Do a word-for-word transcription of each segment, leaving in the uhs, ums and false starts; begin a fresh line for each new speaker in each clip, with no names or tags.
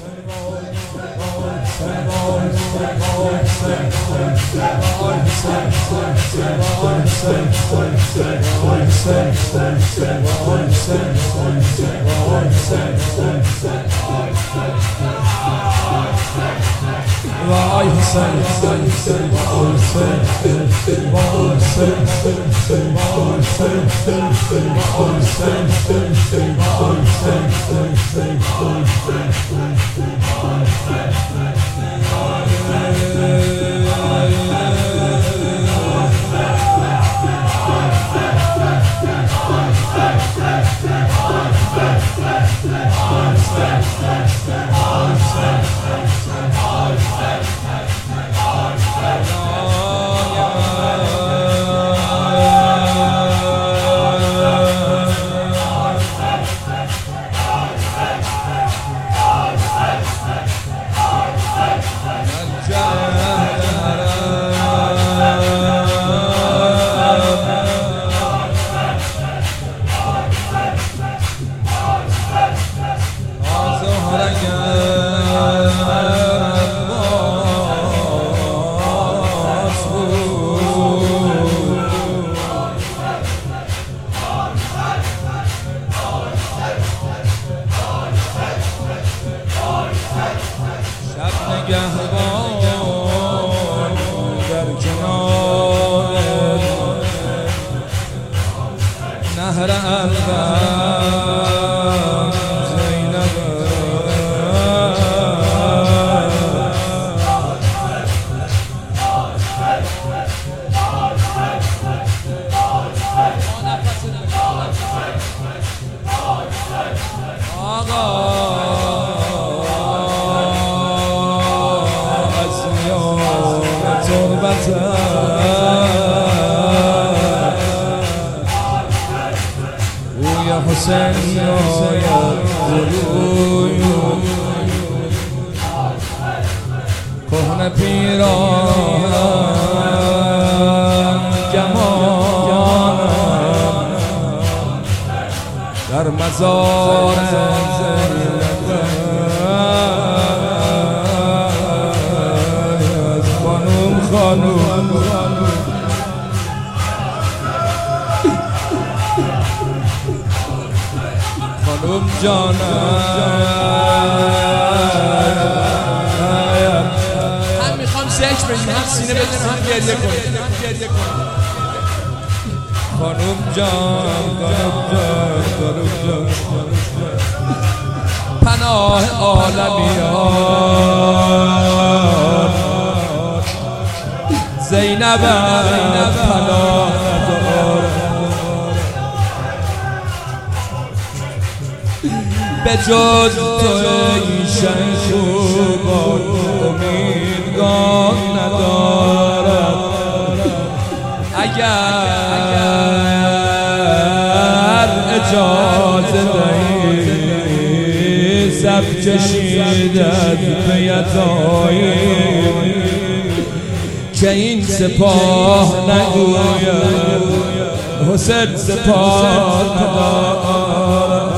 وای حسین وای حسین وای حسین وای حسین وای حسین وای حسین وای نهر الغم زینب آقا از میان تربت حسین کهنه پیران جمانم در مزار خانوم خانوم خانوم جانم هم میخوام ذکر بگیم هم سینه بدیم هم گریه کنیم خانوم جان خانوم جان خانوم جان پناه عالمیان زینب پناه به جز تو ای شیخوبان امیدگاه ندارد اگر اجازه دهی سب کشیدت به یدایی که این سپاه نگوید حسین سپاه ندارد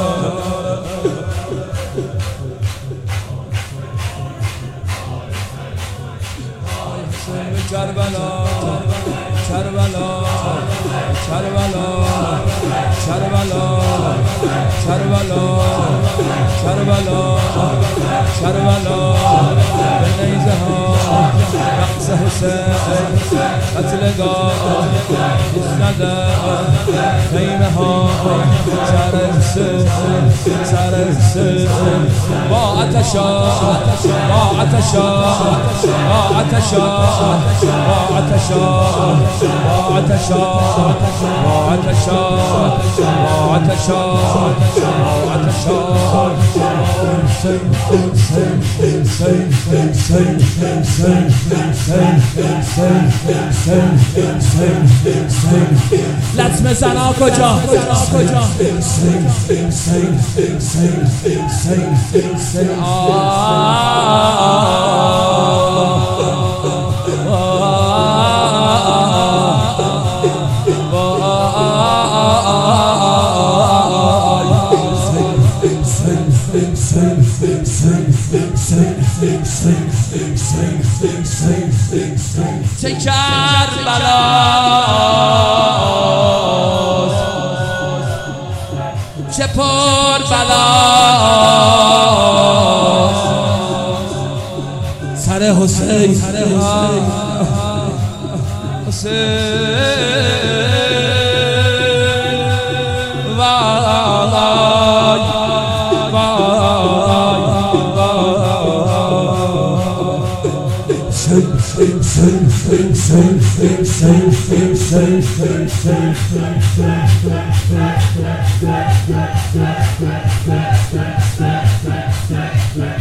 کربلا کربلا کربلا کربلا کربلا کربلا کربلا به نیزه ها رقص حسین قتلگاه ایستاده خیمه ها سر حسین سر حسین با عطشا با عطشا با عطشا با عطشا با عطشا با عطشا با عطشا با عطشا حسین حسین حسین حسین حسین حسین حسین حسین حسین لطمه زنا کجا کجا حسین حسین حسین حسین حسین چه کربلاست چه پر بلاست سر حسین سر حسین حسین